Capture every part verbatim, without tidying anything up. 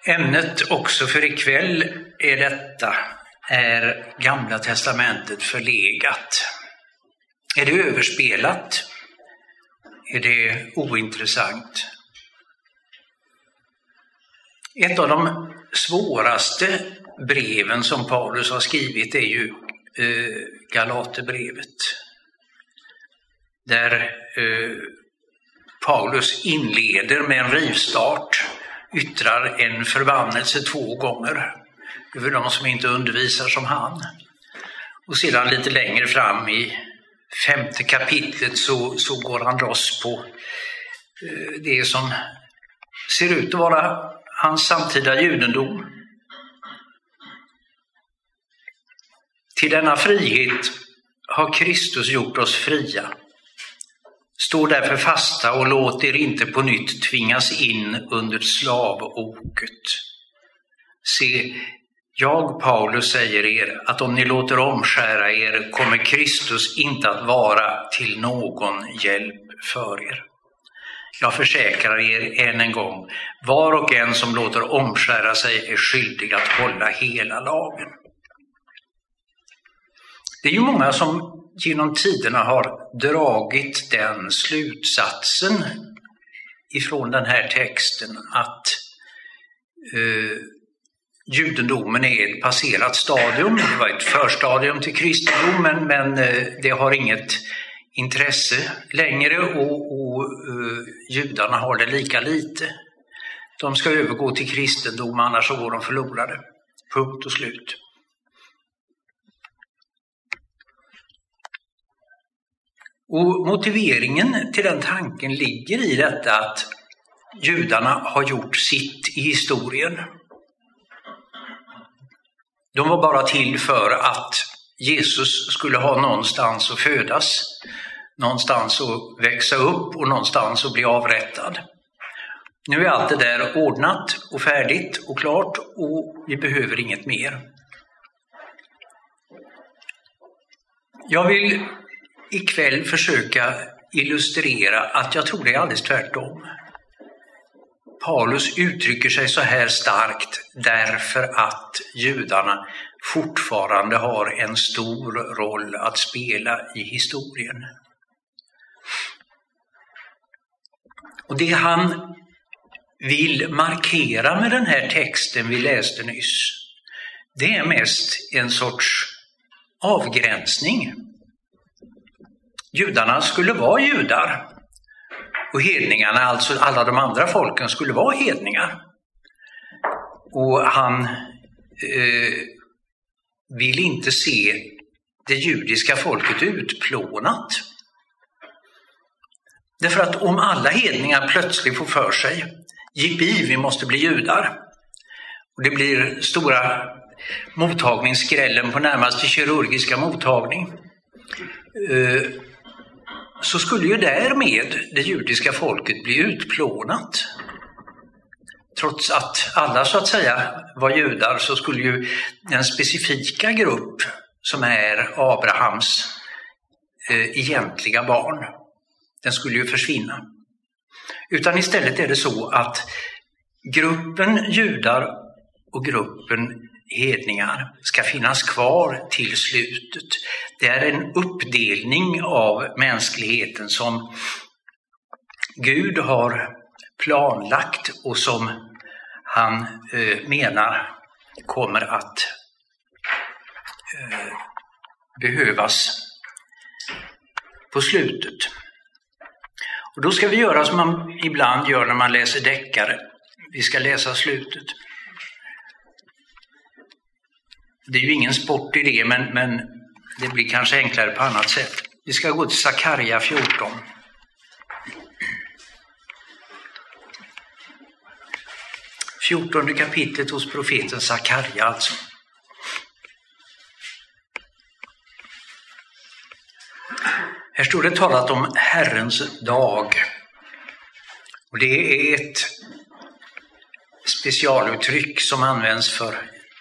Ämnet också för ikväll är detta: är Gamla testamentet förlegat? Är det överspelat? Är det ointressant? Ett av de svåraste breven som Paulus har skrivit är ju eh, Galaterbrevet. Där eh, Paulus inleder med en rivstart, yttrar en förbannelse två gånger över de som inte undervisar som han. Och sedan lite längre fram i femte kapitlet så, så går han loss på eh, det som ser ut att vara hans samtida judendom. Till denna frihet har Kristus gjort oss fria. Stå därför fasta och låt er inte på nytt tvingas in under slavoket. Se, jag, Paulus, säger er att om ni låter omskära er kommer Kristus inte att vara till någon hjälp för er. Jag försäkrar er än en gång, var och en som låter omskära sig är skyldig att hålla hela lagen. Det är ju många som genom tiderna har dragit den slutsatsen ifrån den här texten att eh, judendomen är ett passerat stadium. Det var ett förstadium till kristendomen, men eh, det har inget intresse längre och, och uh, judarna har det lika lite. De ska övergå till kristendom, annars så går de förlorade. Punkt och slut. Och motiveringen till den tanken ligger i detta att judarna har gjort sitt i historien. De var bara till för att Jesus skulle ha någonstans att födas, någonstans att växa upp och någonstans att bli avrättad. Nu är allt det där ordnat och färdigt och klart och vi behöver inget mer. Jag vill ikväll försöka illustrera att jag tror det är alldeles tvärtom. Paulus uttrycker sig så här starkt därför att judarna fortfarande har en stor roll att spela i historien. Och det han vill markera med den här texten vi läste nyss, det är mest en sorts avgränsning. Judarna skulle vara judar och hedningarna, alltså alla de andra folken, skulle vara hedningar. Och han eh, vill inte se det judiska folket utplånat. Därför att om alla hedningar plötsligt får för sig, jippi, vi måste bli judar, och det blir stora mottagningsskrällen på närmaste kirurgiska mottagning, eh, så skulle ju därmed det judiska folket bli utplånat. Trots att alla så att säga var judar så skulle ju den specifika grupp som är Abrahams eh, egentliga barn, den skulle ju försvinna. Utan istället är det så att gruppen judar och gruppen hedningar ska finnas kvar till slutet. Det är en uppdelning av mänskligheten som Gud har planlagt och som han eh, menar kommer att eh, behövas på slutet. Och då ska vi göra som man ibland gör när man läser deckare. Vi ska läsa slutet. Det är ju ingen sport i det, men, men det blir kanske enklare på annat sätt. Vi ska gå till Sakarja fjorton. fjortonde kapitlet hos profeten Sakarja alltså. Här står det talat om Herrens dag. Och det är ett specialuttryck som används för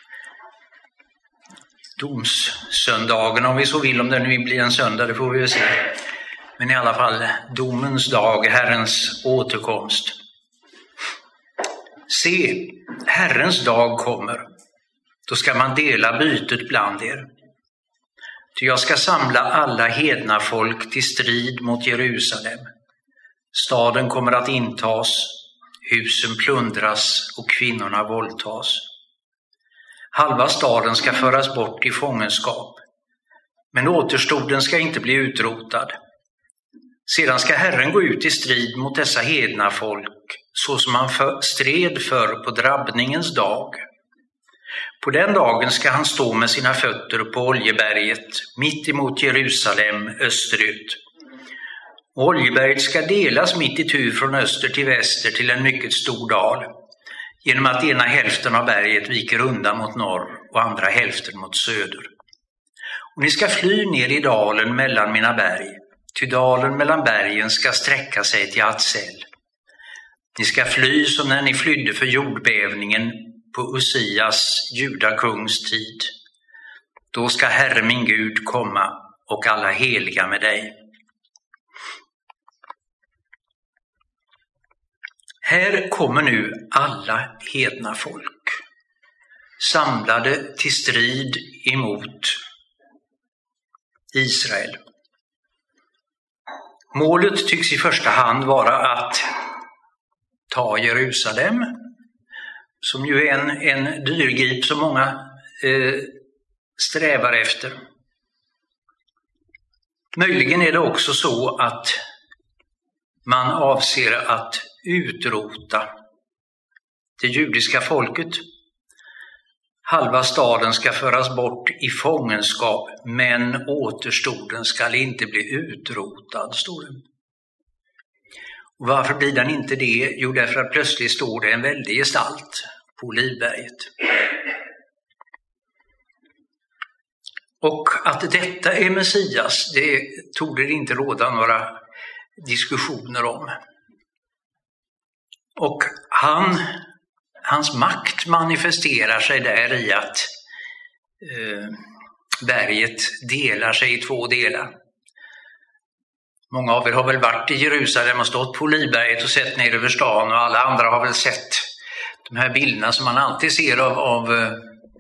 domssöndagen, om vi så vill, om det nu blir en söndag, det får vi ju se. Men i alla fall domens dag, Herrens återkomst. Se, Herrens dag kommer. Då ska man dela bytet bland er. Ty jag ska samla alla hedna folk till strid mot Jerusalem. Staden kommer att intas, husen plundras och kvinnorna våldtas. Halva staden ska föras bort i fångenskap, men återstoden ska inte bli utrotad. Sedan ska Herren gå ut i strid mot dessa hedna folk, så som han för, stred för på drabbningens dag. På den dagen ska han stå med sina fötter på Oljeberget, mitt emot Jerusalem österut. Och Oljeberget ska delas mitt i tu från öster till väster till en mycket stor dal, genom att ena hälften av berget viker undan mot norr och andra hälften mot söder. Och ni ska fly ner i dalen mellan mina berg, ty dalen mellan bergen ska sträcka sig till Atsel. Ni ska fly som när ni flydde för jordbävningen på Usias, judakungs tid. Då ska Herre min Gud komma och alla heliga med dig. Här kommer nu alla hedna folk, samlade till strid emot Israel. Målet tycks i första hand vara att ta Jerusalem, som ju är en, en dyrgrip som många eh, strävar efter. Möjligen är det också så att man avser att utrota det judiska folket. Halva staden ska föras bort i fångenskap, men återstoden ska inte bli utrotad, står det. Och varför blir den inte det? Jo, därför att plötsligt står det en väldig gestalt på Olivberget. Och att detta är Messias, det torde det inte råda några diskussioner om. Och han, hans makt manifesterar sig där i att eh, berget delar sig i två delar. Många av er har väl varit i Jerusalem och stått på Olivberget och sett ner över stan, och alla andra har väl sett de här bilderna som man alltid ser av, av eh,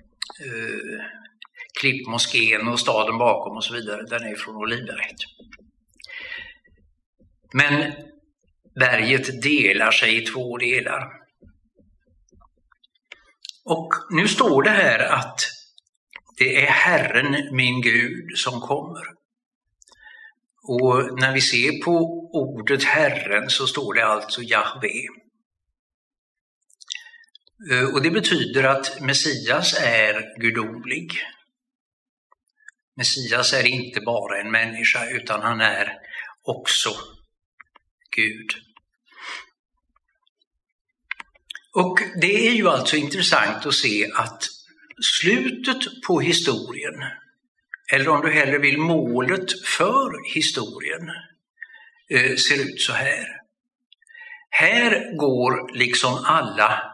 Klippmoskén och staden bakom och så vidare. Den är från Olivberget. Men berget delar sig i två delar. Och nu står det här att det är Herren min Gud som kommer. Och när vi ser på ordet Herren så står det alltså Jahve. Och det betyder att Messias är gudomlig. Messias är inte bara en människa, utan han är också Gud. Och det är ju alltså intressant att se att slutet på historien, eller om du hellre vill målet för historien, ser ut så här. Här går liksom alla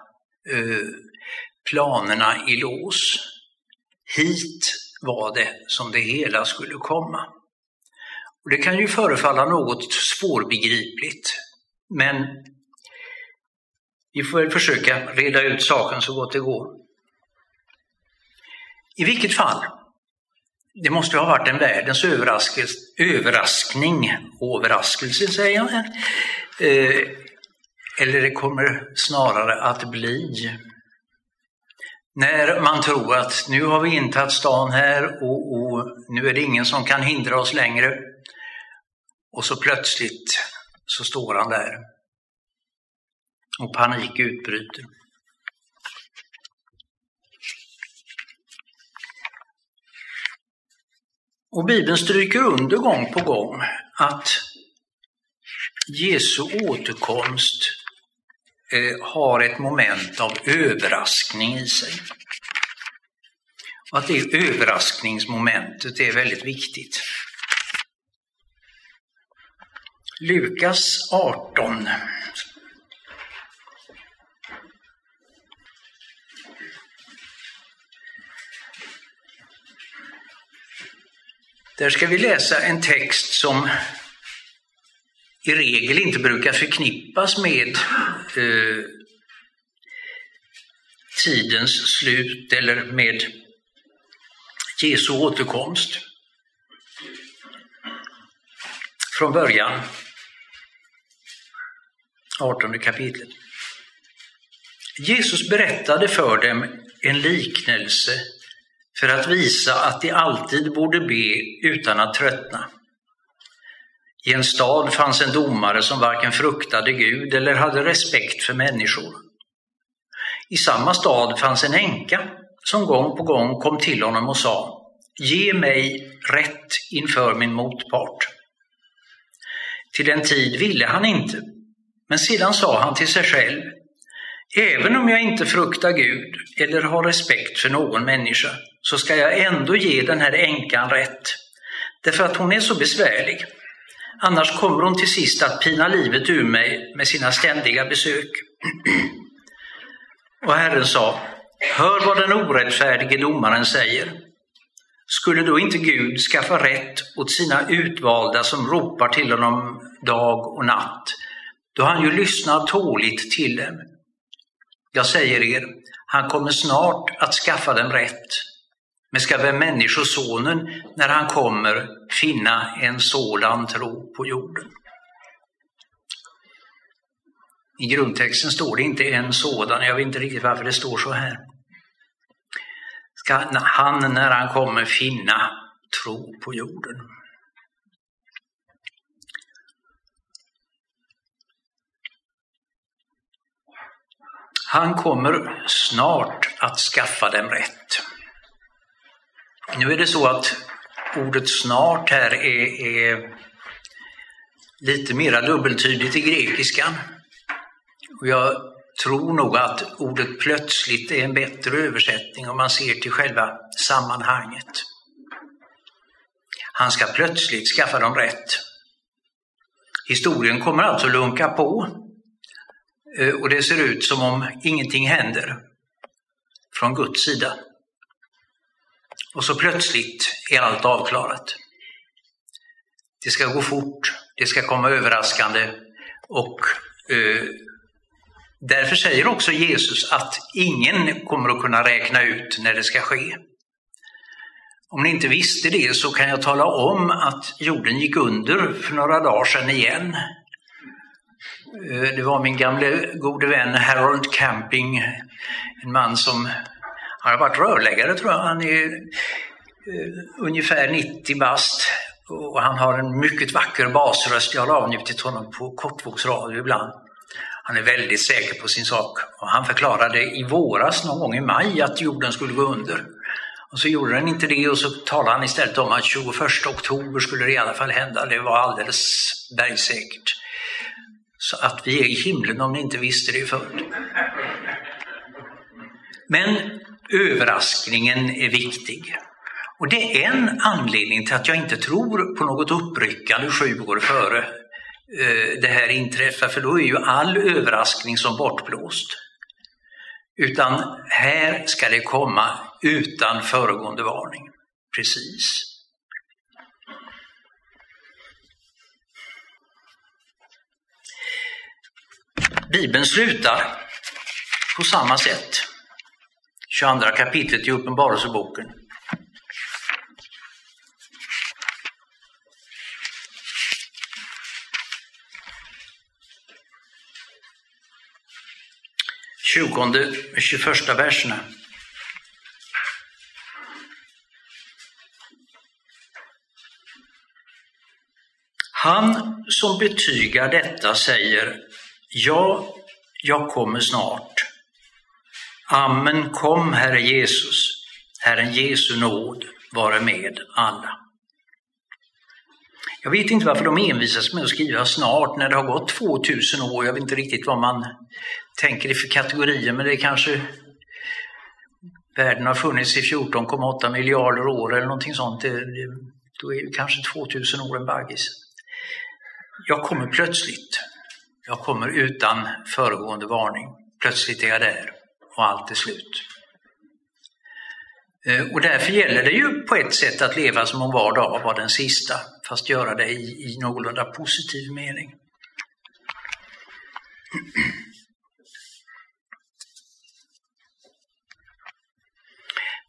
planerna i lås. Hit var det som det hela skulle komma. Och det kan ju förefalla något svårbegripligt, men vi får väl försöka reda ut saken så gott det går. I vilket fall, det måste ha varit en världens överraskning, överraskelse säger jag, eh, eller det kommer snarare att bli. När man tror att nu har vi intagit stan här och, och nu är det ingen som kan hindra oss längre. Och så plötsligt så står han där och panik utbryter. Och Bibeln stryker under gång på gång att Jesu återkomst eh, har ett moment av överraskning i sig. Och att det överraskningsmomentet är väldigt viktigt. Lukas arton. Där ska vi läsa en text som i regel inte brukar förknippas med eh, tidens slut eller med Jesu återkomst. Från början, artonde kapitlet. Jesus berättade för dem en liknelse för att visa att de alltid borde be utan att tröttna. I en stad fanns en domare som varken fruktade Gud eller hade respekt för människor. I samma stad fanns en änka som gång på gång kom till honom och sa: ge mig rätt inför min motpart. Till en tid ville han inte, men sedan sa han till sig själv: även om jag inte fruktar Gud eller har respekt för någon människa, så ska jag ändå ge den här änkan rätt, därför att hon är så besvärlig. Annars kommer hon till sist att pina livet ur mig med sina ständiga besök. Och Herren sa: hör vad den orättfärdige domaren säger. Skulle då inte Gud skaffa rätt åt sina utvalda som ropar till honom dag och natt, då han ju lyssnar tåligt till dem? Jag säger er, han kommer snart att skaffa dem rätt. Men ska väl människosonen, när han kommer, finna en sådan tro på jorden? I grundtexten står det inte en sådan, jag vet inte riktigt varför det står så här. Ska han, när han kommer, finna tro på jorden? Han kommer snart att skaffa dem rätt. Nu är det så att ordet snart här är, är lite mera dubbeltydigt i grekiskan. Och jag tror nog att ordet plötsligt är en bättre översättning om man ser till själva sammanhanget. Han ska plötsligt skaffa dem rätt. Historien kommer alltså lunka på. Och det ser ut som om ingenting händer från Guds sida. Och så plötsligt är allt avklarat. Det ska gå fort, det ska komma överraskande, och eh, därför säger också Jesus att ingen kommer att kunna räkna ut när det ska ske. Om ni inte visste det, så kan jag tala om att jorden gick under för några dagar sedan igen. Det var min gamle gode vän Harold Camping, en man som har varit rörläggare, tror jag. Han är uh, ungefär nittio bast och han har en mycket vacker basröst. Jag har avnjutit honom på kortvågsradio ibland. Han är väldigt säker på sin sak, och han förklarade i våras någon gång i maj att jorden skulle gå under. Och så gjorde den inte det, och så talade han istället om att tjugoförsta oktober skulle det i alla fall hända. Det var alldeles bergsäkert. Så att vi är i himlen, om ni inte visste det förut. Men överraskningen är viktig. Och det är en anledning till att jag inte tror på något uppryckande sju år före eh, det här inträffar. För då är ju all överraskning som bortblåst. Utan här ska det komma utan föregående varning. Precis. Bibeln slutar på samma sätt. tjugoandra kapitlet i Uppenbarelseboken. tjugonde och tjugoförsta verserna. Han som betygar detta säger: ja, jag kommer snart. Amen, kom Herre Jesus. Herren Jesu nåd vare med alla. Jag vet inte varför de envisas med att skriva snart när det har gått tvåtusen år. Jag vet inte riktigt vad man tänker i för kategorier, men det är kanske världen har funnits i fjorton komma åtta miljarder år eller någonting sånt. Det, det, då är ju kanske tvåtusen år en baggis. Jag kommer plötsligt. Jag kommer utan föregående varning. Plötsligt är jag där och allt är slut. Och därför gäller det ju på ett sätt att leva som om var dag var den sista, fast göra det i, i någorlunda positiv mening.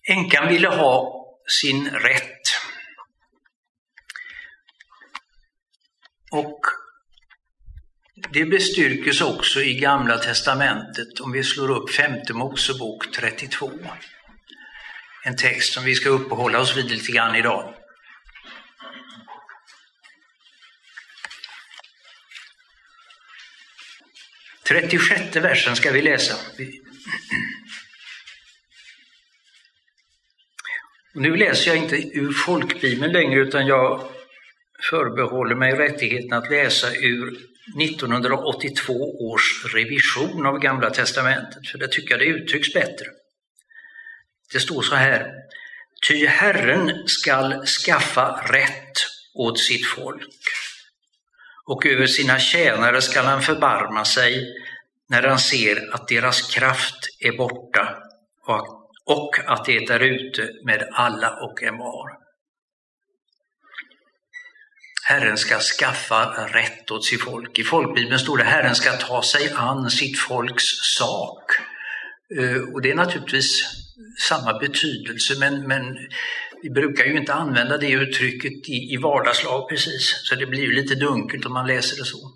Änkan ville ha sin rätt. Och det bestyrkes också i Gamla testamentet om vi slår upp femte Mosebok trettiotvå. En text som vi ska uppehålla oss vid lite grann idag. trettiosjätte versen ska vi läsa. Nu läser jag inte ur folkbibeln längre, utan jag förbehåller mig rättigheten att läsa ur nittonhundraåttiotvå års revision av Gamla testamentet, för det tycker jag det uttrycks bättre. Det står så här: ty Herren skall skaffa rätt åt sitt folk, och över sina tjänare skall han förbarma sig när han ser att deras kraft är borta och att det är ute med alla och envar. Herren ska skaffa rätt åt sitt folk. I folkbibeln står det Herren ska ta sig an sitt folks sak. Och det är naturligtvis samma betydelse, men, men vi brukar ju inte använda det uttrycket i, i vardagslag precis. Så det blir ju lite dunkelt om man läser det så.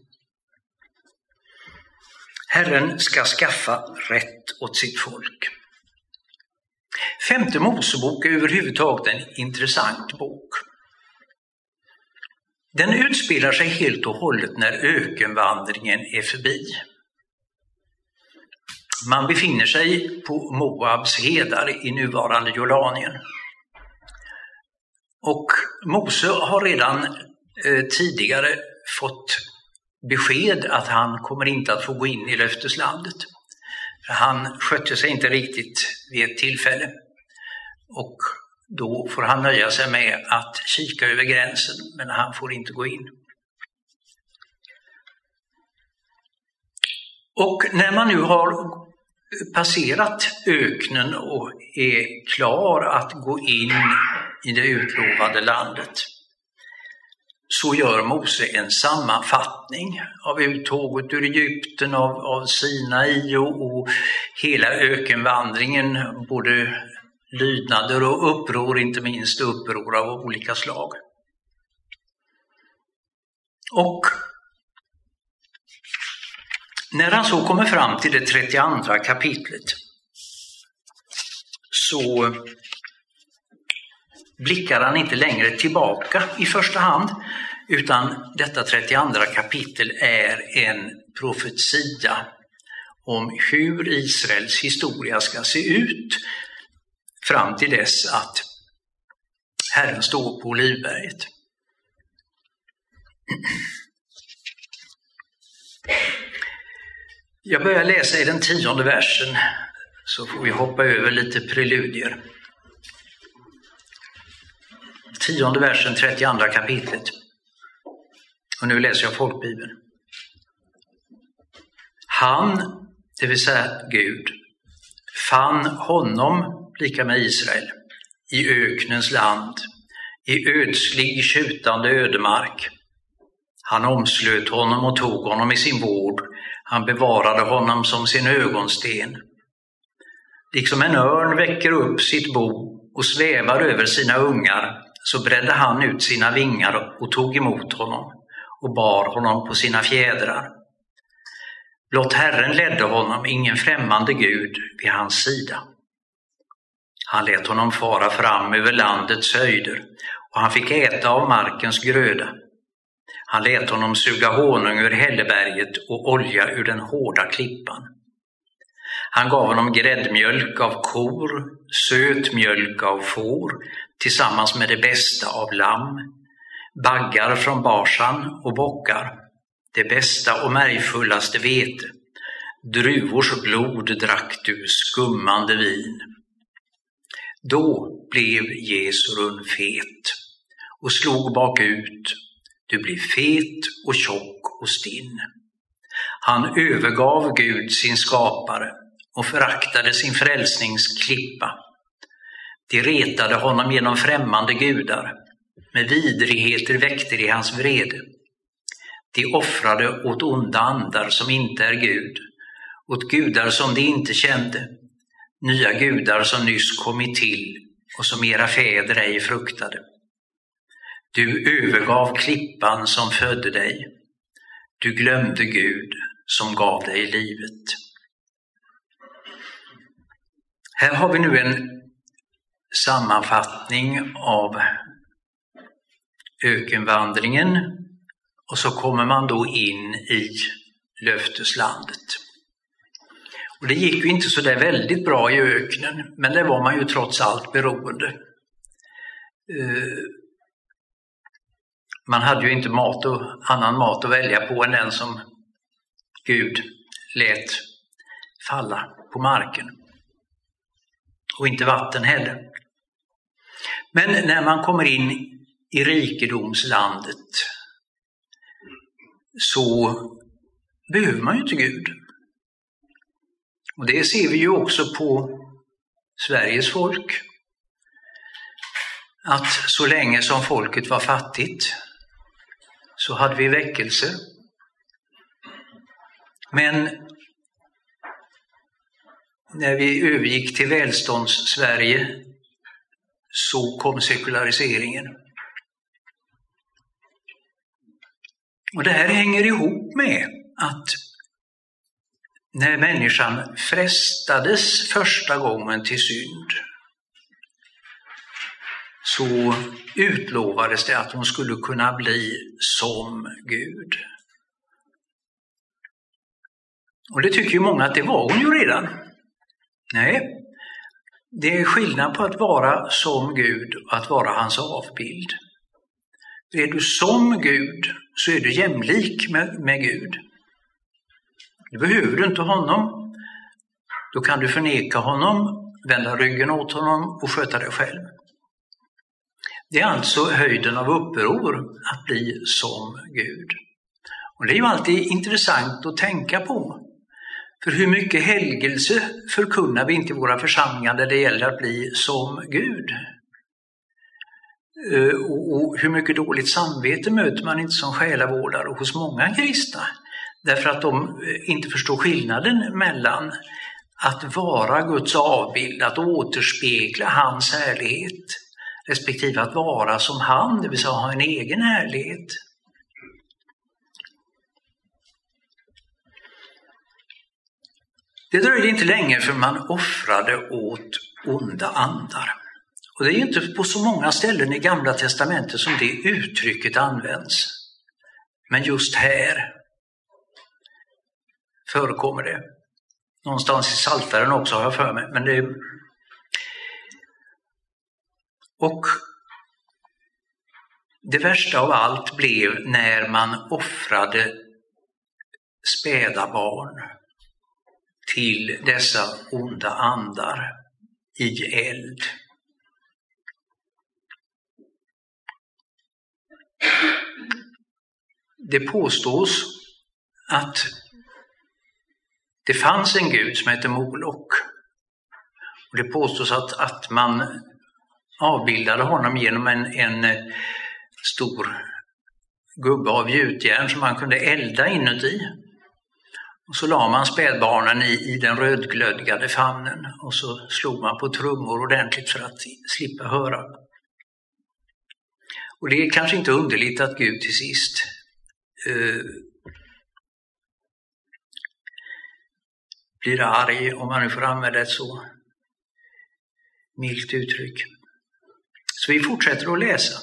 Herren ska skaffa rätt åt sitt folk. Femte Mosebok är överhuvudtaget en intressant bok. Den utspelar sig helt och hållet när ökenvandringen är förbi. Man befinner sig på Moabs hedar i nuvarande Jordanien. Och Mose har redan eh, tidigare fått besked att han kommer inte att få gå in i löfteslandet. Han skötte sig inte riktigt vid ett tillfälle. Och då får han nöja sig med att kika över gränsen, men han får inte gå in. Och när man nu har passerat öknen och är klar att gå in i det utlovade landet, så gör Mose en sammanfattning av uttåget ur Egypten, av, av Sinai och, och hela ökenvandringen, både lydnader och uppror, inte minst uppror av olika slag. Och när han så kommer fram till det trettioandra kapitlet, så blickar han inte längre tillbaka i första hand, utan detta trettioandra kapitel är en profetia om hur Israels historia ska se ut fram till dess att Herren står på Olivberget. Jag börjar läsa i den tionde versen, så får vi hoppa över lite preludier. Tionde versen, trettioandra kapitlet. Och nu läser jag folkbibeln. Han, det vill säga Gud, fann honom, lika med Israel, i öknens land, i ödslig, tjutande ödemark. Han omslöt honom och tog honom i sin vård. Han bevarade honom som sin ögonsten. Liksom en örn väcker upp sitt bo och svävar över sina ungar, så bredde han ut sina vingar och tog emot honom och bar honom på sina fjädrar. Blott Herren ledde honom, ingen främmande Gud vid hans sida. Han lät honom fara fram över landets höjder, och han fick äta av markens gröda. Han lät honom suga honung ur hälleberget och olja ur den hårda klippan. Han gav honom gräddmjölk av kor, söt mjölk av får, tillsammans med det bästa av lamm, baggar från Basan och bockar, det bästa och märgfullaste vete, druvors blod drack du, skummande vin. Då blev Jesurun fet och slog bakut. Du blir fet och tjock och stinn. Han övergav Gud sin skapare och föraktade sin frälsningsklippa. De retade honom genom främmande gudar. Med vidrigheter väckte de hans vrede. De offrade åt onda andar som inte är Gud, åt gudar som de inte kände, nya gudar som nyss kommit till och som era fäder ej fruktade. Du övergav klippan som födde dig. Du glömde Gud som gav dig livet. Här har vi nu en sammanfattning av ökenvandringen och så kommer man då in i löfteslandet. Och det gick ju inte så där väldigt bra i öknen, men det var man ju trots allt beroende. Man hade ju inte mat och annan mat att välja på än den som Gud lät falla på marken. Och inte vatten heller. Men när man kommer in i rikedomslandet så behöver man ju inte Gud. Och det ser vi ju också på Sveriges folk. Att så länge som folket var fattigt så hade vi väckelse. Men när vi övergick till välstånds-Sverige så kom sekulariseringen. Och det här hänger ihop med att när människan frestades första gången till synd så utlovades det att hon skulle kunna bli som Gud. Och det tycker ju många att det var hon ju redan. Nej, det är skillnad på att vara som Gud och att vara hans avbild. Är du som Gud så är du jämlik med, med Gud. Du behöver du inte honom. Då kan du förneka honom, vända ryggen åt honom och sköta dig själv. Det är alltså höjden av uppror att bli som Gud. Och det är ju alltid intressant att tänka på. För hur mycket helgelse förkunnar vi inte i våra församlingar där det gäller att bli som Gud? Och hur mycket dåligt samvete möter man inte som själavårdare hos många kristna? Därför att de inte förstår skillnaden mellan att vara Guds avbild, att återspegla hans härlighet, respektive att vara som han, det vill säga ha en egen härlighet. Det dröjde inte länge för man offrade åt onda andar. Och det är inte på så många ställen i Gamla testamentet som det uttrycket används. Men just här förekommer det. Någonstans i Saltaren också har jag för mig. Men det... Och det värsta av allt blev när man offrade späda barn till dessa onda andar i eld. Det påstås att det fanns en gud som heter Moloch. Och det påstås att, att man avbildade honom genom en, en stor gubbe av gjutjärn som man kunde elda inuti. Och så la man spädbarnen i, i den rödglödgade famnen och så slog man på trummor ordentligt för att slippa höra. Och det är kanske inte underligt att Gud till sist eh, blir arg, om man nu får använda ett så milt uttryck. Så vi fortsätter att läsa.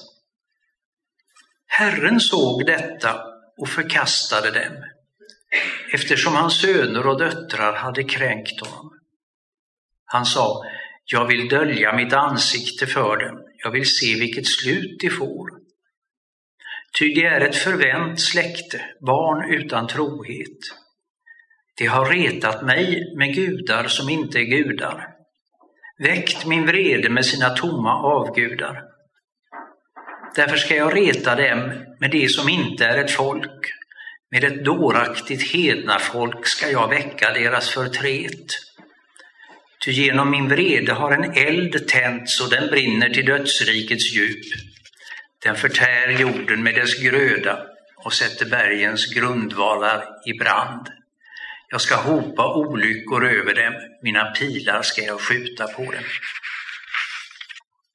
Herren såg detta och förkastade dem, eftersom hans söner och döttrar hade kränkt honom. Han sa, jag vill dölja mitt ansikte för dem, jag vill se vilket slut de får. Ty det är ett förvänt släkte, barn utan trohet. De har retat mig med gudar som inte är gudar, väckt min vrede med sina tomma avgudar. Därför ska jag reta dem med det som inte är ett folk. Med ett dåraktigt hedna folk ska jag väcka deras förtret. Ty genom min vrede har en eld tänts och den brinner till dödsrikets djup. Den förtär jorden med dess gröda och sätter bergens grundvalar i brand. Jag ska hopa olyckor över dem, mina pilar ska jag skjuta på dem.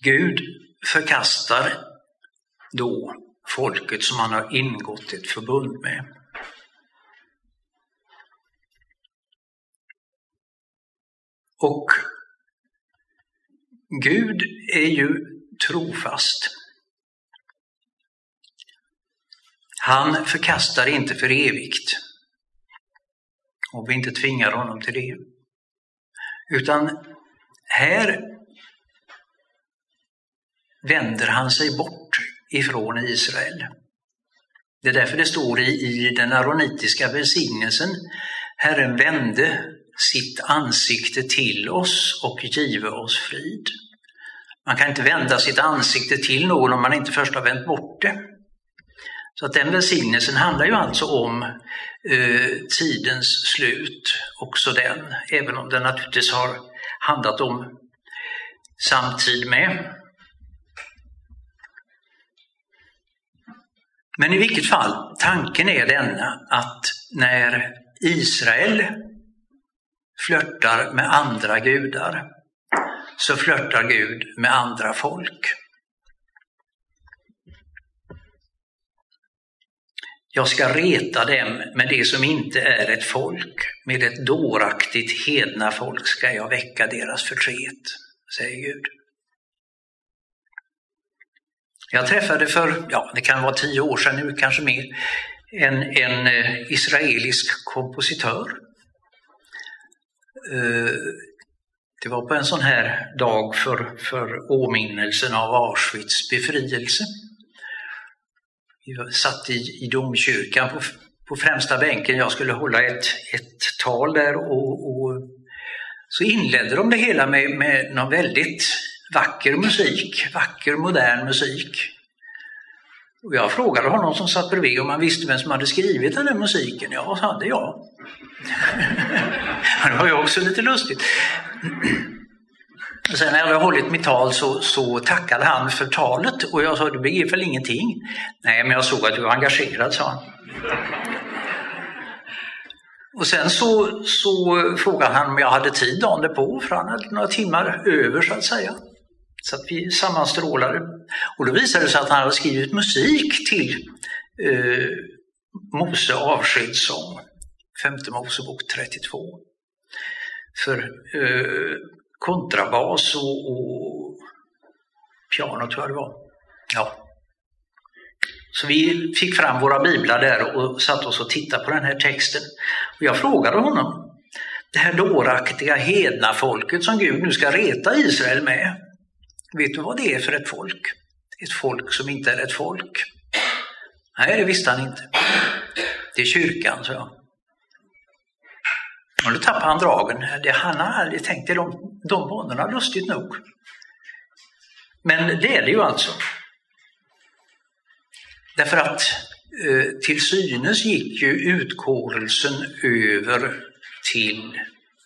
Gud förkastar då folket som han har ingått ett förbund med. Och Gud är ju trofast. Han förkastar inte för evigt. Och vi inte tvingar honom till det. Utan här vänder han sig bort ifrån Israel. Det är därför det står i, i den aronitiska välsignelsen: Herren vände sitt ansikte till oss och give oss frid. Man kan inte vända sitt ansikte till någon om man inte först har vänt bort det. Så att den välsignelsen handlar ju alltså om eh, tidens slut, också den, även om den naturligtvis har handlat om samtid med. Men i vilket fall, tanken är denna, att när Israel flörtar med andra gudar så flörtar Gud med andra folk. Jag ska reta dem med det som inte är ett folk. Med ett dåraktigt hedna folk ska jag väcka deras förtret, säger Gud. Jag träffade för, ja det kan vara tio år sedan nu, kanske mer, en, en israelisk kompositör. Det var på en sån här dag för, för åminnelsen av Auschwitz befrielse. Vi satt i, i domkyrkan på, på främsta bänken. Jag skulle hålla ett, ett tal där och, och så inledde de det hela med, med någon väldigt vacker musik, vacker modern musik. Och jag frågade honom som satt bredvid om han visste vem som hade skrivit den här musiken. Ja, sa det jag. Det var ju också lite lustigt. Och sen när jag hade hållit mitt tal så, så tackade han för talet och jag sa: du begriper väl ingenting? Nej, men jag såg att du var engagerad, sa han. Och sen så, så frågade han om jag hade tid dagen därpå, för han hade några timmar över så att säga. Så att vi sammanstrålade. Och då visade det sig att han hade skrivit musik till eh, Mose avskedssång, femte Mosebok trettiotvå. För eh, kontrabas och, och piano tror jag det var. Ja. Så vi fick fram våra biblar där och satt oss och tittade på den här texten. Och jag frågade honom: det här dåraktiga hedna folket som Gud nu ska reta Israel med, vet du vad det är för ett folk? Ett folk som inte är ett folk. Nej, det visste han inte. Det är kyrkan, så jag. Och då tappade han dragen. Det, han har aldrig tänkt i de, de banorna, lustigt nog. Men det är det ju alltså. Därför att eh, till synes gick ju utkårelsen över till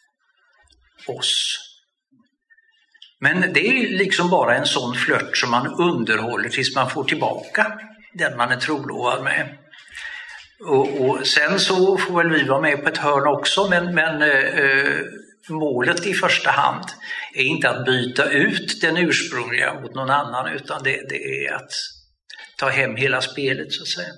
oss. Men det är liksom bara en sån flört som man underhåller tills man får tillbaka den man är trolovad med. Och, och sen så får väl vi vara med på ett hörn också, men, men eh, målet i första hand är inte att byta ut den ursprungliga mot någon annan, utan det, det är att ta hem hela spelet så att säga.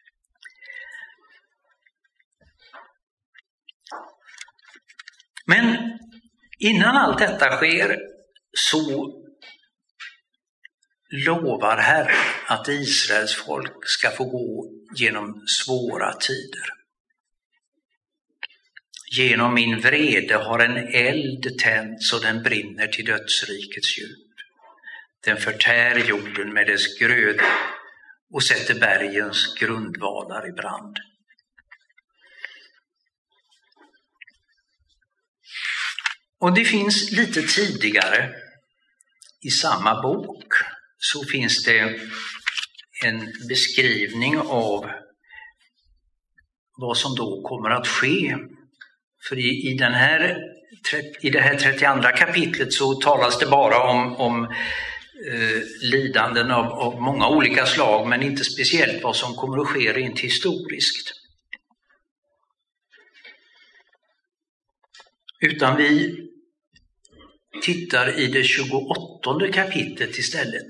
Men innan allt detta sker så lovar Herren att Israels folk ska få gå genom svåra tider. Genom min vrede har en eld tänts och den brinner till dödsrikets djup. Den förtär jorden med dess gröda och sätter bergens grundvalar i brand. Och det finns lite tidigare i samma bok så finns det en beskrivning av vad som då kommer att ske. För i, i, den här, i det här trettioandra kapitlet så talas det bara om, om eh, lidanden av, av många olika slag, men inte speciellt vad som kommer att ske rent historiskt. Utan vi tittar i det tjugoåttonde kapitlet istället.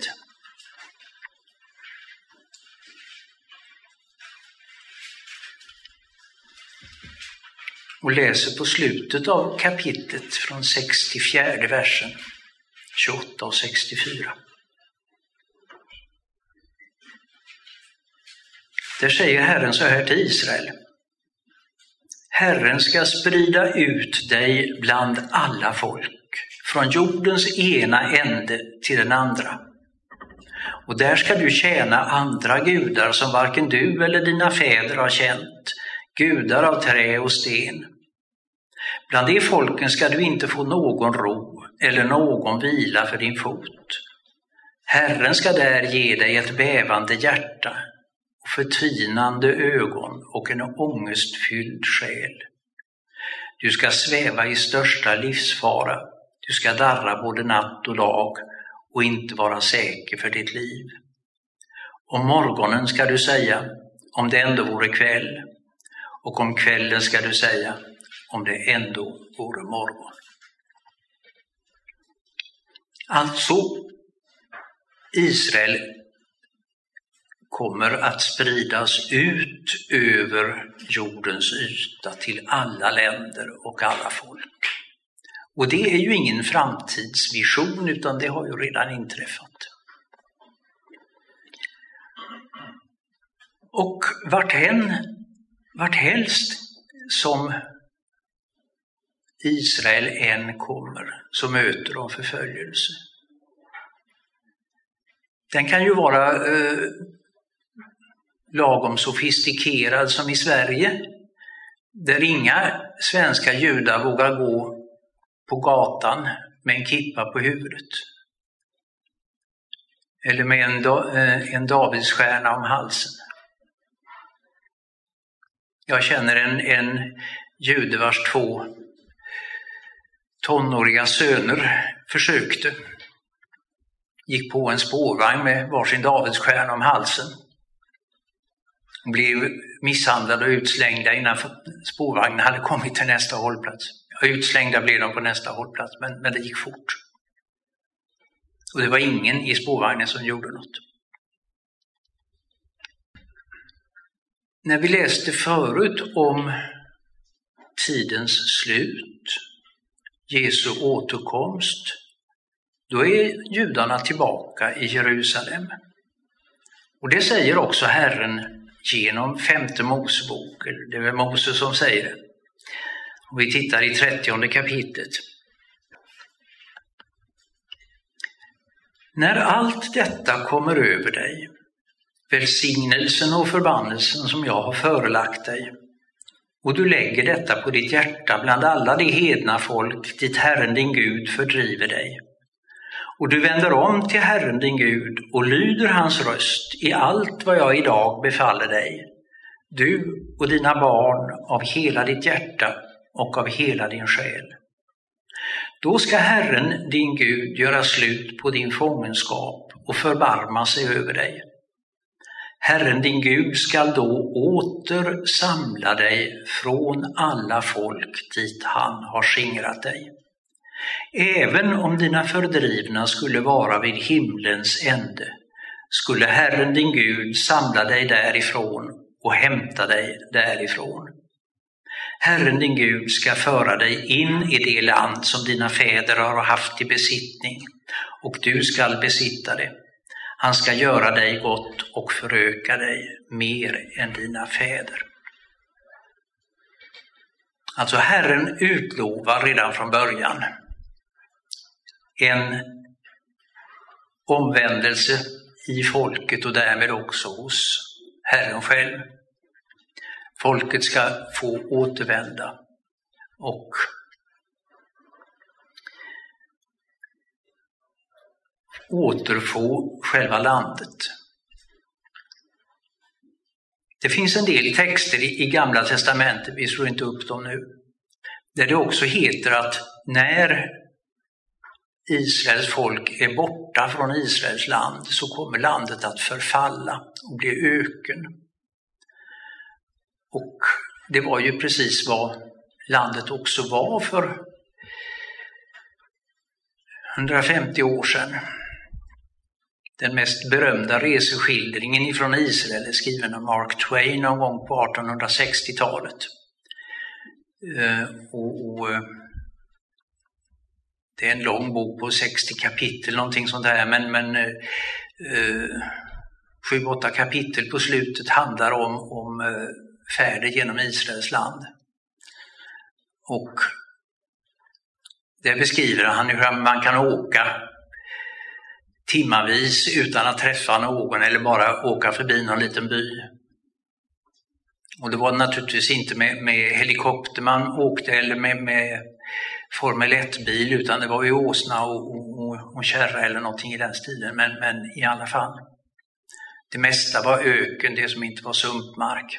Och läser på slutet av kapitlet från sextiofjärde versen, tjugoåtta och sextiofyra. Där säger Herren så här till Israel: Herren ska sprida ut dig bland alla folk, från jordens ena ände till den andra. Och där ska du tjäna andra gudar som varken du eller dina fäder har känt, gudar av trä och sten. Bland de folken ska du inte få någon ro eller någon vila för din fot. Herren ska där ge dig ett bävande hjärta och förtvinande ögon och en ångestfylld själ. Du ska sväva i största livsfara. Du ska darra både natt och dag och inte vara säker för ditt liv. Om morgonen ska du säga, om det ändå vore kväll, och om kvällen ska du säga, om det ändå vore morgon. Alltså, Israel kommer att spridas ut över jordens yta till alla länder och alla folk. Och det är ju ingen framtidsvision, utan det har ju redan inträffat. Och varthän, varthelst som Israel än kommer så möter de förföljelse. Den kan ju vara eh, lagom sofistikerad som i Sverige, där inga svenska judar vågar gå på gatan med en kippa på huvudet eller med en, en Davidsstjärna om halsen. Jag känner en, en jude vars två tonåriga söner försökte, gick på en spårvagn med varsin Davidsstjärna om halsen, blev misshandlade och utslängda innan spårvagnen hade kommit till nästa hållplats. Utslängda blev de på nästa hållplats, men, men det gick fort. Och det var ingen i spårvagnen som gjorde något. När vi läste förut om tidens slut, Jesu återkomst, då är judarna tillbaka i Jerusalem. Och det säger också Herren genom femte Mosebok, det är väl Moses som säger det. Och vi tittar i trettionde kapitlet. När allt detta kommer över dig, välsignelsen och förbannelsen som jag har förelagt dig, och du lägger detta på ditt hjärta bland alla de hedna folk dit Herren din Gud fördriver dig, och du vänder om till Herren din Gud och lyder hans röst i allt vad jag idag befaller dig, du och dina barn av hela ditt hjärta och av hela din själ. Då ska Herren din Gud göra slut på din fångenskap och förbarma sig över dig. Herren din Gud skall då åter samla dig från alla folk dit han har skingrat dig. Även om dina fördrivna skulle vara vid himlens ände, skulle Herren din Gud samla dig därifrån och hämta dig därifrån. Herren din Gud ska föra dig in i det land som dina fäder har haft i besittning, och du skall besitta det. Han ska göra dig gott och föröka dig mer än dina fäder. Alltså Herren utlovar redan från början en omvändelse i folket och därmed också hos Herren själv. Folket ska få återvända och återfå själva landet. Det finns en del texter i Gamla testamentet, vi slår inte upp dem nu, där det också heter att när Israels folk är borta från Israels land så kommer landet att förfalla och bli öken. Och det var ju precis vad landet också var för hundrafemtio år sedan. Den mest berömda reseskildringen ifrån Israel är skriven av Mark Twain någon gång på artonhundrasextiotalet. Och, och, det är en lång bok på sextio kapitel, någonting sånt där, men, men eh, sju, åtta kapitel på slutet handlar om, om eh, färder genom Israels land. Och där beskriver han hur man kan åka timmavis utan att träffa någon eller bara åka förbi någon liten by. Och det var naturligtvis inte med, med helikopter man åkte eller med, med Formel ett-bil, utan det var ju åsna och, och, och kärra eller någonting i den stilen. Men, men i alla fall, det mesta var öken, det som inte var sumpmark.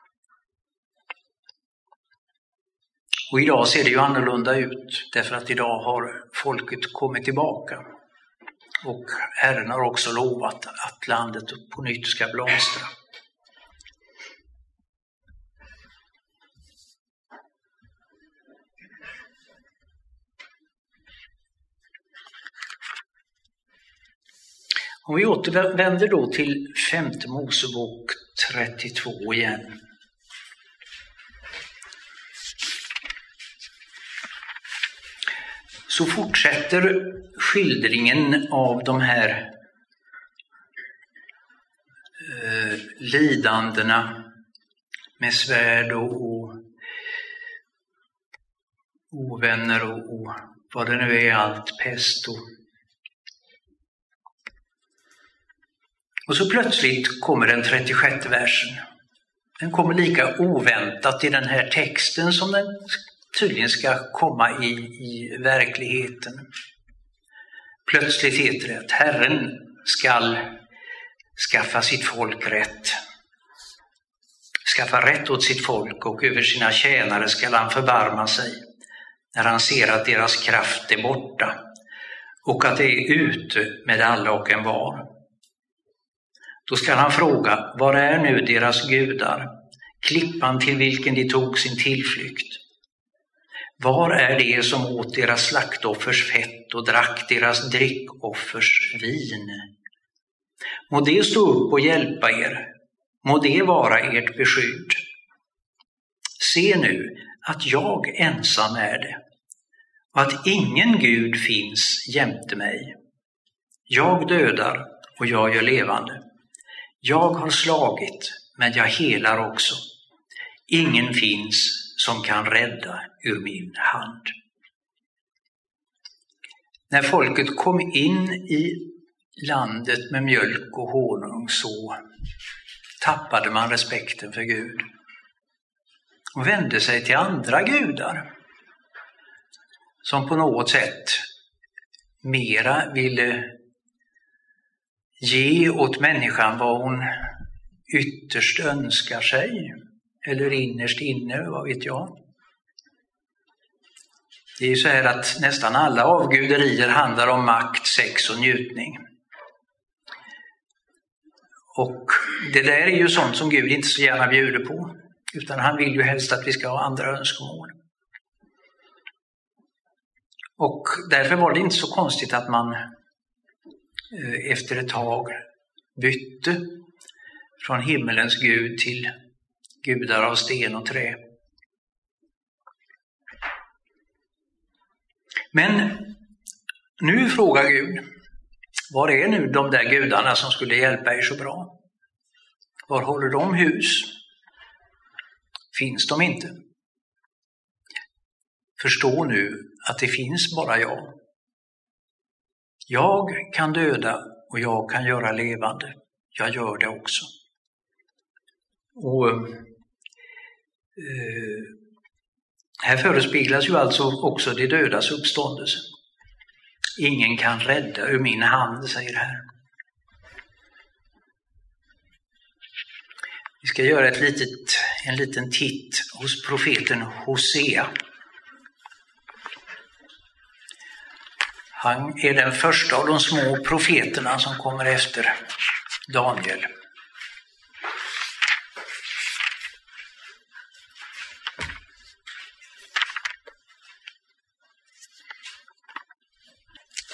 Och idag ser det ju annorlunda ut, därför att idag har folket kommit tillbaka. Och Herren har också lovat att landet på nytt ska blomstra. Om vi återvänder då till femte Mosebok trettiotvå igen. Så fortsätter skildringen av de här eh, lidandena med svärd och, och ovänner och, och vad det nu är, allt, pest och Och så plötsligt kommer den trettiosjätte versen. Den kommer lika oväntat i den här texten som den tydligen ska komma i, i verkligheten. Plötsligt heter det att Herren skall skaffa sitt folk rätt. Skaffa rätt åt sitt folk, och över sina tjänare skall han förbarma sig när han ser att deras kraft är borta och att det är ute med alla och en var. Då skall han fråga, var är nu deras gudar, klippan till vilken de tog sin tillflykt? Var är det som åt deras slaktoffers fett och drack deras drickoffers vin? Må det stå upp och hjälpa er, må det vara ert beskydd. Se nu att jag ensam är det, och att ingen Gud finns jämte mig. Jag dödar och jag gör levande. Jag har slagit, men jag helar också. Ingen finns som kan rädda ur min hand. När folket kom in i landet med mjölk och honung så tappade man respekten för Gud och vände sig till andra gudar som på något sätt mera ville ge åt människan vad hon ytterst önskar sig, eller innerst inne, vad vet jag. Det är ju så här att nästan alla avguderier handlar om makt, sex och njutning. Och det där är ju sånt som Gud inte så gärna bjuder på, utan han vill ju helst att vi ska ha andra önskemål. Och därför var det inte så konstigt att man efter ett tag bytte från himmelens Gud till gudar av sten och trä. Men nu frågar Gud, var är nu de där gudarna som skulle hjälpa er så bra? Var håller de hus? Finns de inte? Förstå nu att det finns bara jag. Jag kan döda och jag kan göra levande. Jag gör det också. Och eh, här förespeglas ju alltså också det dödas uppståndelse. Ingen kan rädda ur min hand, säger här. Vi ska göra ett litet, en liten titt hos profeten Hosea. Han är den första av de små profeterna som kommer efter Daniel.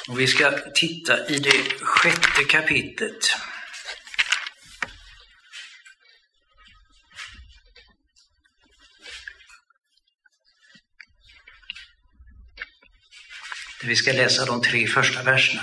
Och vi ska titta i det sjätte kapitlet. Vi ska läsa de tre första verserna.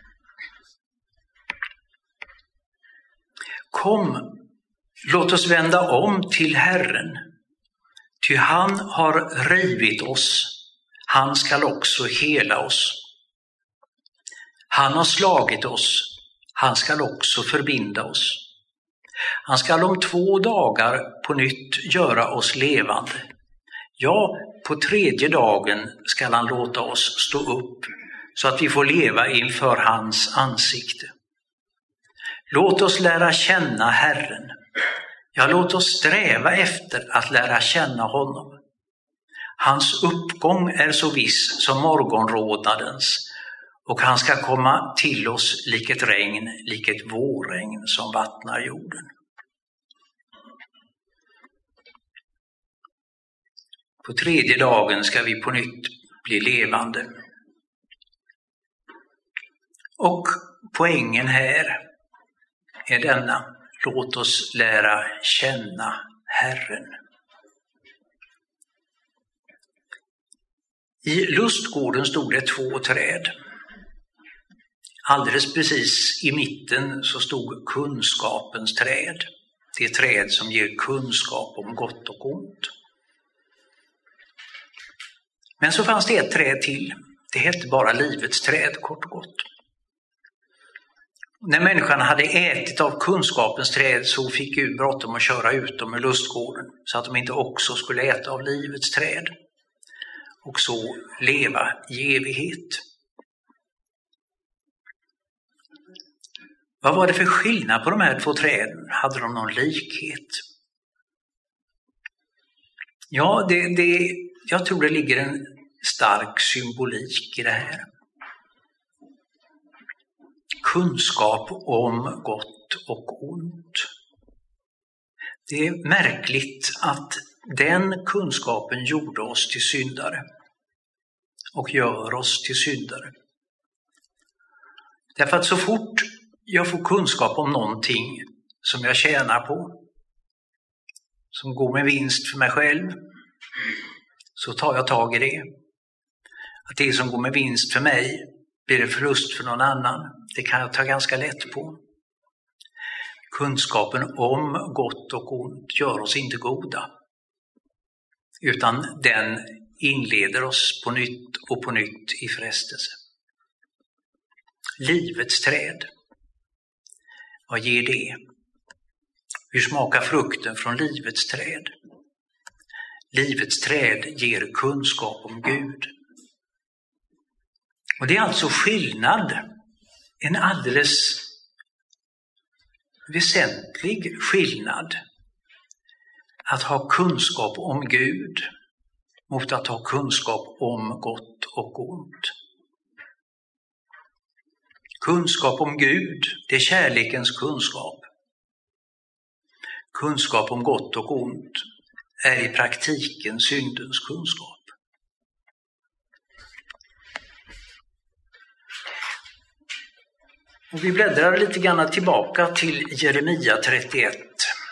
Kom, låt oss vända om till Herren, ty han har rivit oss, han skall också hela oss. Han har slagit oss, han skall också förbinda oss. Han skall om två dagar på nytt göra oss levande. Ja, på tredje dagen skall han låta oss stå upp så att vi får leva inför hans ansikte. Låt oss lära känna Herren. Ja, låt oss sträva efter att lära känna honom. Hans uppgång är så viss som morgonrodnadens, och han ska komma till oss lik ett regn, lik ett vårregn som vattnar jorden. På tredje dagen ska vi på nytt bli levande. Och poängen här är denna: låt oss lära känna Herren. I lustgården stod det två träd. Alldeles precis i mitten så stod kunskapens träd. Det träd som ger kunskap om gott och ont. Men så fanns det ett träd till. Det hette bara livets träd, kort och gott. När människan hade ätit av kunskapens träd så fick Gud bråttom att köra ut dem ur lustgården, så att de inte också skulle äta av livets träd och så leva i evighet. Vad var det för skillnad på de här två träden? Hade de någon likhet? Ja, det, det, jag tror det ligger en stark symbolik i det här. Kunskap om gott och ont. Det är märkligt att den kunskapen gjorde oss till syndare och gör oss till syndare. Därför att så fort jag får kunskap om någonting som jag tjänar på, som går med vinst för mig själv, så tar jag tag i det. Att det som går med vinst för mig blir det förlust för någon annan, det kan jag ta ganska lätt på. Kunskapen om gott och ont gör oss inte goda, utan den inleder oss på nytt och på nytt i frestelse. Livets träd, vad ger det? Hur smakar frukten från livets träd? Livets träd ger kunskap om Gud. Och det är alltså skillnad, en alldeles väsentlig skillnad, att ha kunskap om Gud mot att ha kunskap om gott och ont. Kunskap om Gud, det är kärlekens kunskap. Kunskap om gott och ont är i praktiken syndens kunskap. Och vi bläddrar lite grann tillbaka till Jeremia trettioett.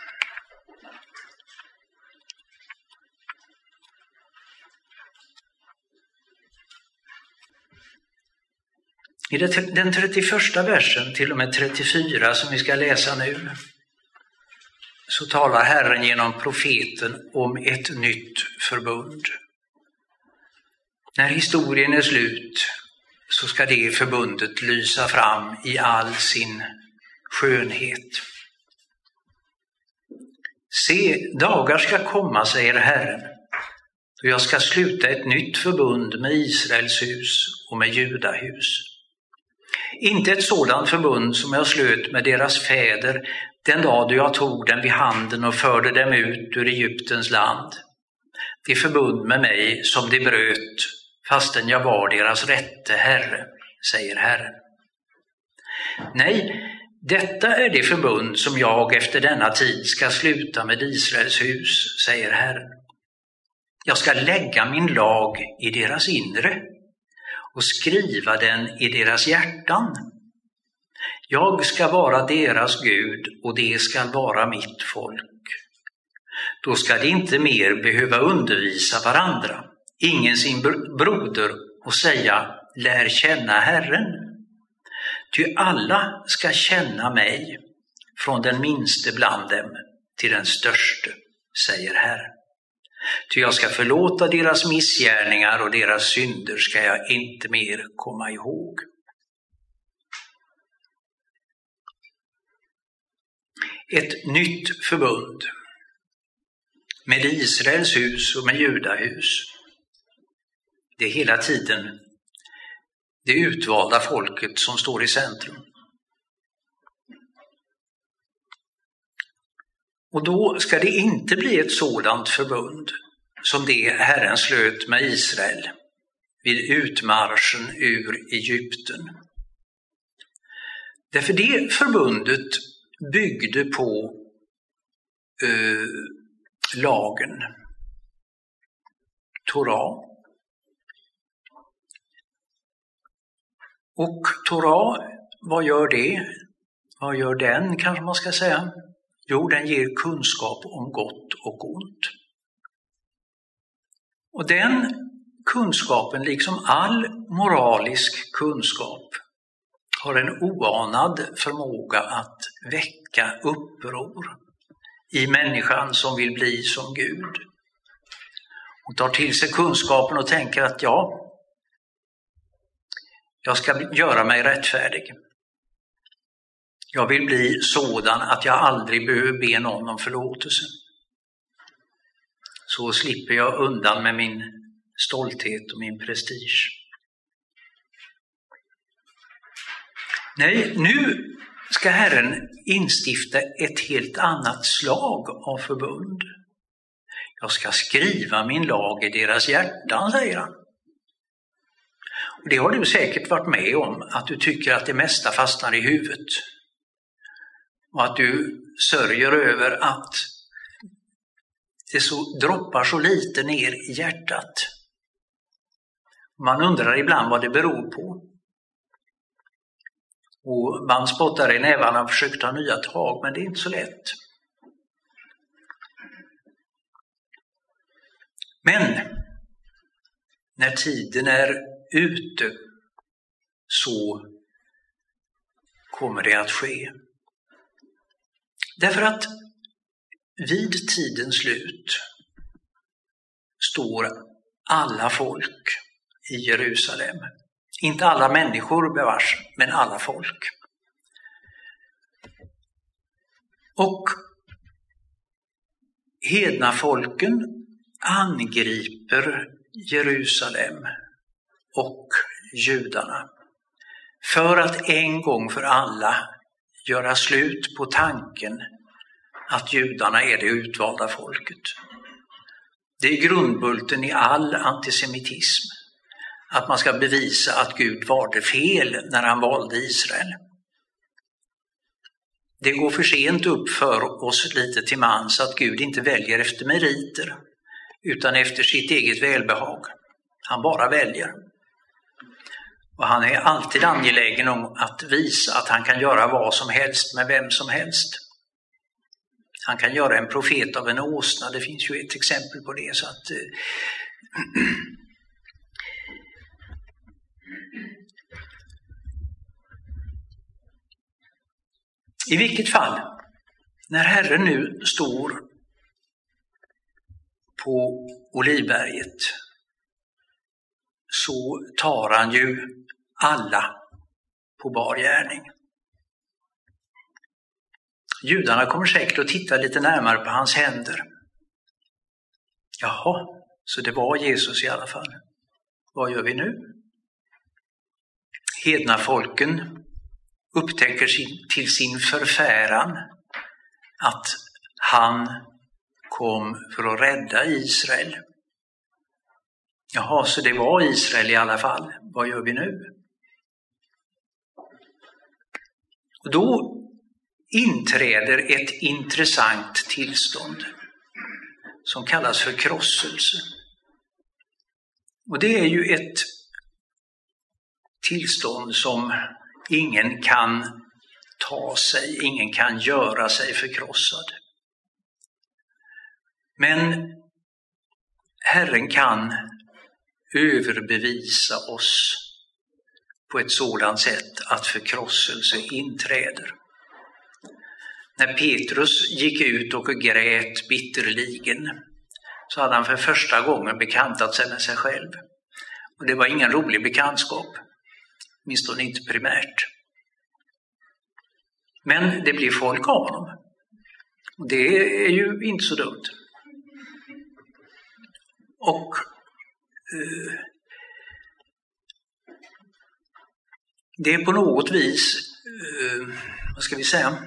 I den trettioförsta versen till och med trettiofyra som vi ska läsa nu, så talar Herren genom profeten om ett nytt förbund. När historien är slut så ska det förbundet lysa fram i all sin skönhet. Se, dagar ska komma, säger Herren, då jag ska sluta ett nytt förbund med Israels hus och med Judahus. Inte ett sådant förbund som jag slöt med deras fäder den dag då jag tog dem vid handen och förde dem ut ur Egyptens land. Det förbund med mig som de bröt fastän jag var deras rätte herre, säger Herren. Nej, detta är det förbund som jag efter denna tid ska sluta med Israels hus, säger Herren. Jag ska lägga min lag i deras inre och skriva den i deras hjärtan. Jag ska vara deras Gud och det ska vara mitt folk. Då ska de inte mer behöva undervisa varandra, ingen sin broder, och säga: lär känna Herren. Ty alla ska känna mig, från den minste bland dem till den störste, säger Herren. Ty jag ska förlåta deras missgärningar och deras synder ska jag inte mer komma ihåg. Ett nytt förbund med Israels hus och med Judahus. Det är hela tiden det utvalda folket som står i centrum. Och då ska det inte bli ett sådant förbund som det Herren slöt med Israel vid utmarschen ur Egypten. Därför det förbundet byggde på eh, lagen, Torah. Och Torah, vad gör det? Vad gör den, kanske man ska säga? Jo, den ger kunskap om gott och ont. Och den kunskapen, liksom all moralisk kunskap, har en oanad förmåga att väcka uppror i människan som vill bli som Gud. Hon tar till sig kunskapen och tänker att ja, jag ska göra mig rättfärdig. Jag vill bli sådan att jag aldrig behöver be någon om förlåtelse. Så slipper jag undan med min stolthet och min prestige. Nej, nu ska Herren instifta ett helt annat slag av förbund. Jag ska skriva min lag i deras hjärtan, säger han. Och det har du säkert varit med om, att du tycker att det mesta fastnar i huvudet. Och att du sörjer över att det så, droppar så lite ner i hjärtat. Man undrar ibland vad det beror på. Och man spottar i nävarna och försöker ta nya tag, men det är inte så lätt. Men när tiden är ute så kommer det att ske. Därför att vid tidens slut står alla folk i Jerusalem. Inte alla människor bevars, men alla folk. Och hednafolken angriper Jerusalem och judarna för att en gång för alla göra slut på tanken att judarna är det utvalda folket. Det är grundbulten i all antisemitism, att man ska bevisa att Gud valde fel när han valde Israel. Det går för sent upp för oss lite till mans att Gud inte väljer efter meriter utan efter sitt eget välbehag. Han bara väljer. Och han är alltid angelägen om att visa att han kan göra vad som helst med vem som helst. Han kan göra en profet av en åsna, det finns ju ett exempel på det. Så att, i vilket fall, när Herren nu står på Olivberget så tar han ju alla på bar gärning. Judarna kommer säkert att titta lite närmare på hans händer. Jaha, så det var Jesus i alla fall. Vad gör vi nu? Hednafolken upptäcker sin, till sin förfäran att han kom för att rädda Israel. Jaha, så det var Israel i alla fall. Vad gör vi nu? Och då inträder ett intressant tillstånd som kallas för krosselse. Och det är ju ett tillstånd som ingen kan ta sig, ingen kan göra sig förkrossad. Men Herren kan överbevisa oss på ett sådant sätt att förkrosselse inträder. När Petrus gick ut och grät bitterligen så hade han för första gången bekantat sig med sig själv. Och det var ingen rolig bekantskap, åtminstone inte primärt. Men det blir folk av honom. Och det är ju inte så dumt. Och eh, det är på något vis, eh, vad ska vi säga,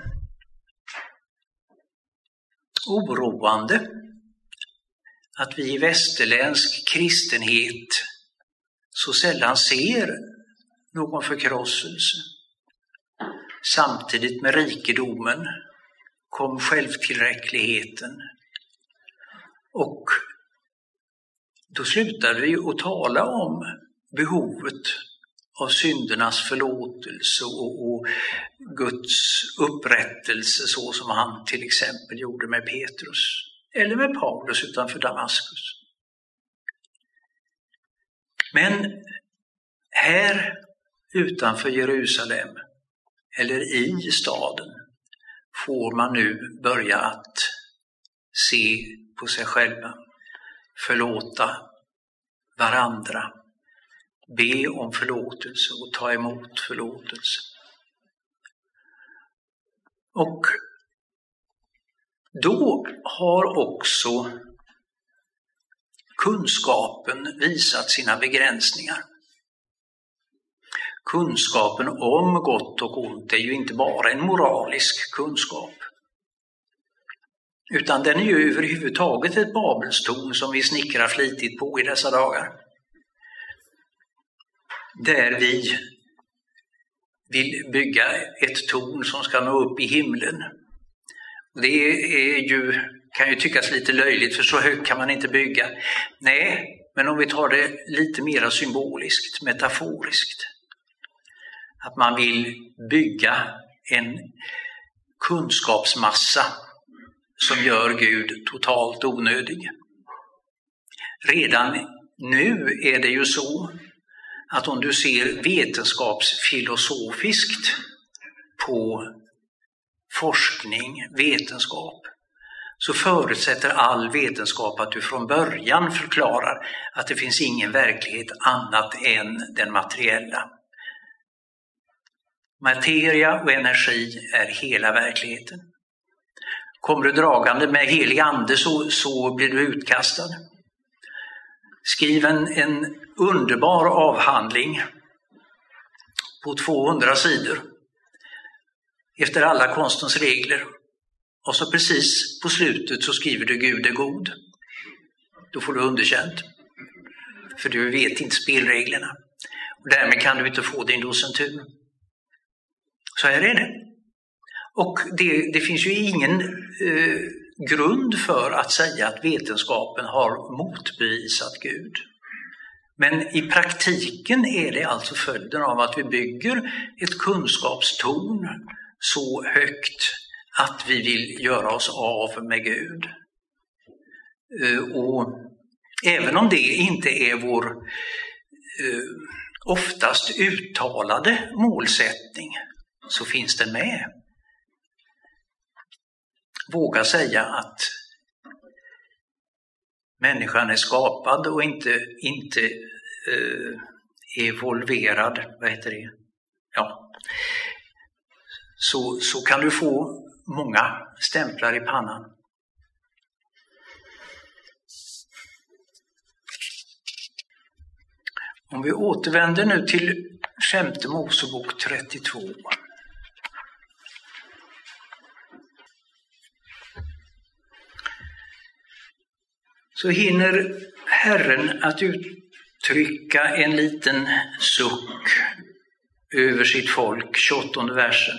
oroande att vi i västerländsk kristenhet så sällan ser någon förkrosselse. Samtidigt med rikedomen kom självtillräckligheten. Och då slutade vi att tala om behovet av syndernas förlåtelse och, och Guds upprättelse, så som han till exempel gjorde med Petrus eller med Paulus utanför Damaskus. Men här utanför Jerusalem eller i staden får man nu börja att se på sig själva, förlåta varandra, be om förlåtelse och ta emot förlåtelse. Och då har också kunskapen visat sina begränsningar. Kunskapen om gott och ont är ju inte bara en moralisk kunskap, utan den är ju överhuvudtaget ett babelstorn som vi snickrar flitigt på i dessa dagar. Där vi vill bygga ett torn som ska nå upp i himlen. Det är ju, kan ju tyckas lite löjligt, för så högt kan man inte bygga. Nej, men om vi tar det lite mer symboliskt, metaforiskt. Att man vill bygga en kunskapsmassa som gör Gud totalt onödig. Redan nu är det ju så att om du ser vetenskapsfilosofiskt på forskning, vetenskap, så förutsätter all vetenskap att du från början förklarar att det finns ingen verklighet annat än den materiella. Materia och energi är hela verkligheten. Kommer du dragande med helig ande så, så blir du utkastad. Skriv en, en underbar avhandling på tvåhundra sidor efter alla konstens regler. Och så precis på slutet så skriver du Gud är god. Då får du underkänt. För du vet inte spelreglerna. Och därmed kan du inte få din docentur. Så här är det. Och det, det finns ju ingen eh, grund för att säga att vetenskapen har motbevisat Gud. Men i praktiken är det alltså följden av att vi bygger ett kunskapstorn så högt att vi vill göra oss av med Gud. Eh, och även om det inte är vår eh, oftast uttalade målsättning, så finns det med. Våga säga att människan är skapad och inte, inte eh, evolverad, vad heter det? Ja. Så, så kan du få många stämplar i pannan. Om vi återvänder nu till femte Mosebok trettiotvå. Så hinner Herren att uttrycka en liten suck över sitt folk, tjugoåttonde versen.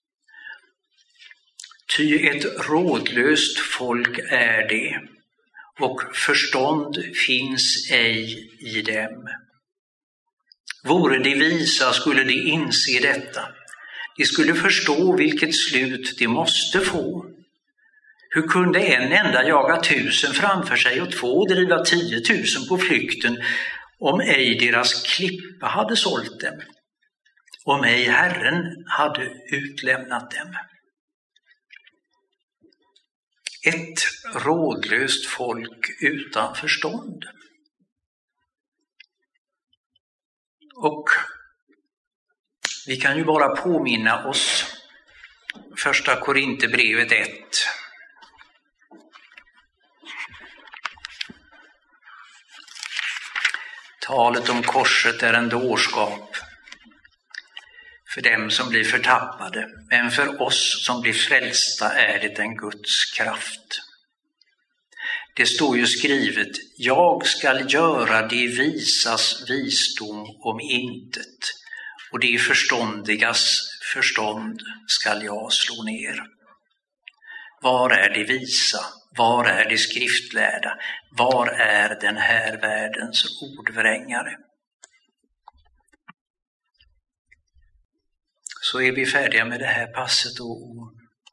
Ty ett rådlöst folk är det, och förstånd finns ej i dem. Vore de visa skulle de inse detta. De skulle förstå vilket slut de måste få. Hur kunde en enda jaga tusen framför sig och två driva tiotusen på flykten, om ej deras klippa hade sålt dem, om ej Herren hade utlämnat dem? Ett rådlöst folk utan förstånd. Och vi kan ju bara påminna oss första Korinthierbrevet ett. Talet om korset är en dårskap för dem som blir förtappade, men för oss som blir frälsta är det en Guds kraft. Det står ju skrivet: jag skall göra de visas visdom om intet, och de förståndigas förstånd skall jag slå ner. Var är de visa? Var är de skriftlärda? Var är den här världens ordvrängare? Så är vi färdiga med det här passet, och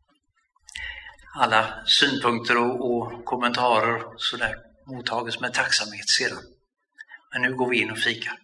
alla synpunkter och, och kommentarer så där mottages med tacksamhet sedan. Men nu går vi in och fikar.